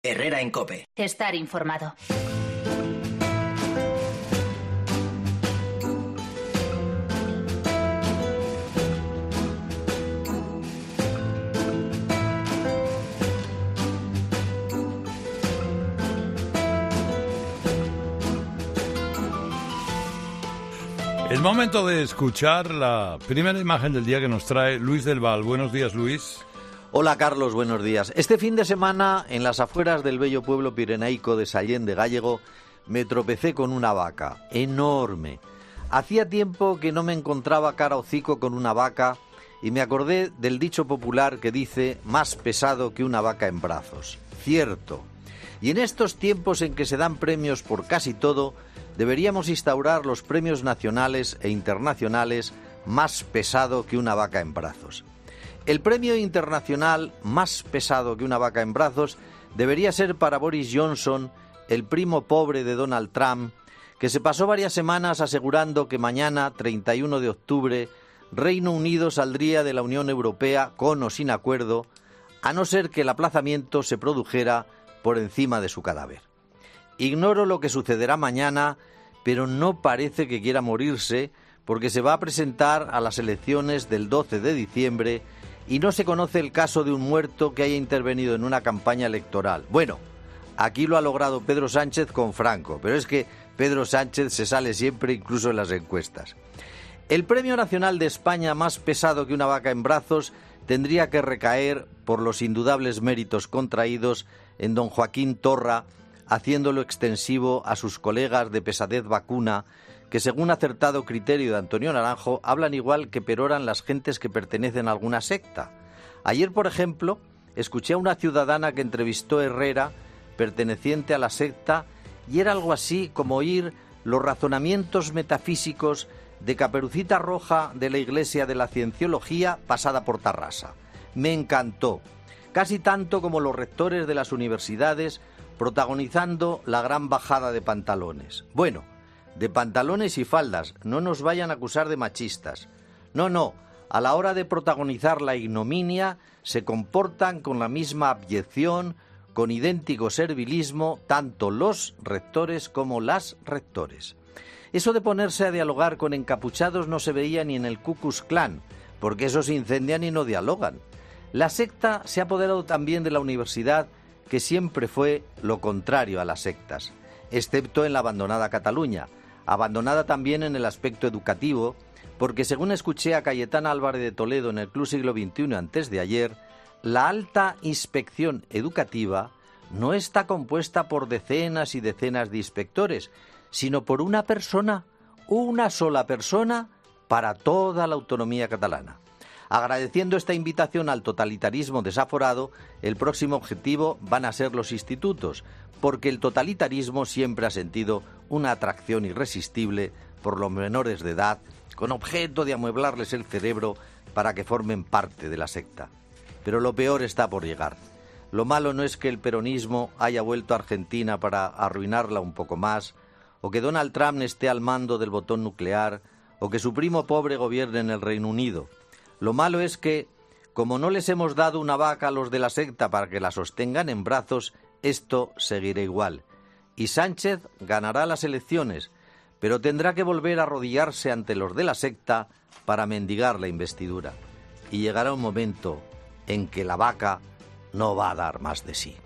Herrera en COPE. Estar informado. Es momento de escuchar la primera imagen del día que nos trae Luis del Val. Buenos días, Luis. Hola, Carlos, buenos días. Este fin de semana, en las afueras del bello pueblo pirenaico de Sallén de Gállego, me tropecé con una vaca, enorme. Hacía tiempo que no me encontraba cara a hocico con una vaca y me acordé del dicho popular que dice más pesado que una vaca en brazos. Cierto. Y en estos tiempos en que se dan premios por casi todo, deberíamos instaurar los premios nacionales e internacionales más pesado que una vaca en brazos. El premio internacional más pesado que una vaca en brazos debería ser para Boris Johnson, el primo pobre de Donald Trump, que se pasó varias semanas asegurando que mañana, 31 de octubre, Reino Unido saldría de la Unión Europea con o sin acuerdo, a no ser que el aplazamiento se produjera por encima de su cadáver. Ignoro lo que sucederá mañana, pero no parece que quiera morirse porque se va a presentar a las elecciones del 12 de diciembre y no se conoce el caso de un muerto que haya intervenido en una campaña electoral. Bueno, aquí lo ha logrado Pedro Sánchez con Franco, pero es que Pedro Sánchez se sale siempre incluso en las encuestas. El Premio Nacional de España más pesado que una vaca en brazos tendría que recaer por los indudables méritos contraídos en don Joaquín Torra, haciéndolo extensivo a sus colegas de pesadez vacuna, que según acertado criterio de Antonio Naranjo, hablan igual que peroran las gentes que pertenecen a alguna secta. Ayer, por ejemplo, escuché a una ciudadana que entrevistó a Herrera, perteneciente a la secta, y era algo así como oír los razonamientos metafísicos de Caperucita Roja de la Iglesia de la Cienciología pasada por Tarrasa. Me encantó, casi tanto como los rectores de las universidades protagonizando la gran bajada de pantalones. Bueno, de pantalones y faldas, no nos vayan a acusar de machistas. No, a la hora de protagonizar la ignominia se comportan con la misma abyección, con idéntico servilismo, tanto los rectores como las rectores. Eso de ponerse a dialogar con encapuchados no se veía ni en el Ku Klux Klan, porque esos incendian y no dialogan. La secta se ha apoderado también de la universidad, que siempre fue lo contrario a las sectas, excepto en la abandonada Cataluña, abandonada también en el aspecto educativo, porque según escuché a Cayetana Álvarez de Toledo en el Club Siglo XXI antes de ayer, la alta inspección educativa no está compuesta por decenas y decenas de inspectores, sino por una persona, una sola persona, para toda la autonomía catalana. Agradeciendo esta invitación al totalitarismo desaforado, el próximo objetivo van a ser los institutos, porque el totalitarismo siempre ha sentido una atracción irresistible por los menores de edad, con objeto de amueblarles el cerebro para que formen parte de la secta. Pero lo peor está por llegar. Lo malo no es que el peronismo haya vuelto a Argentina para arruinarla un poco más, o que Donald Trump esté al mando del botón nuclear, o que su primo pobre gobierne en el Reino Unido. Lo malo es que, como no les hemos dado una vaca a los de la secta para que la sostengan en brazos, esto seguirá igual. Y Sánchez ganará las elecciones, pero tendrá que volver a arrodillarse ante los de la secta para mendigar la investidura. Y llegará un momento en que la vaca no va a dar más de sí.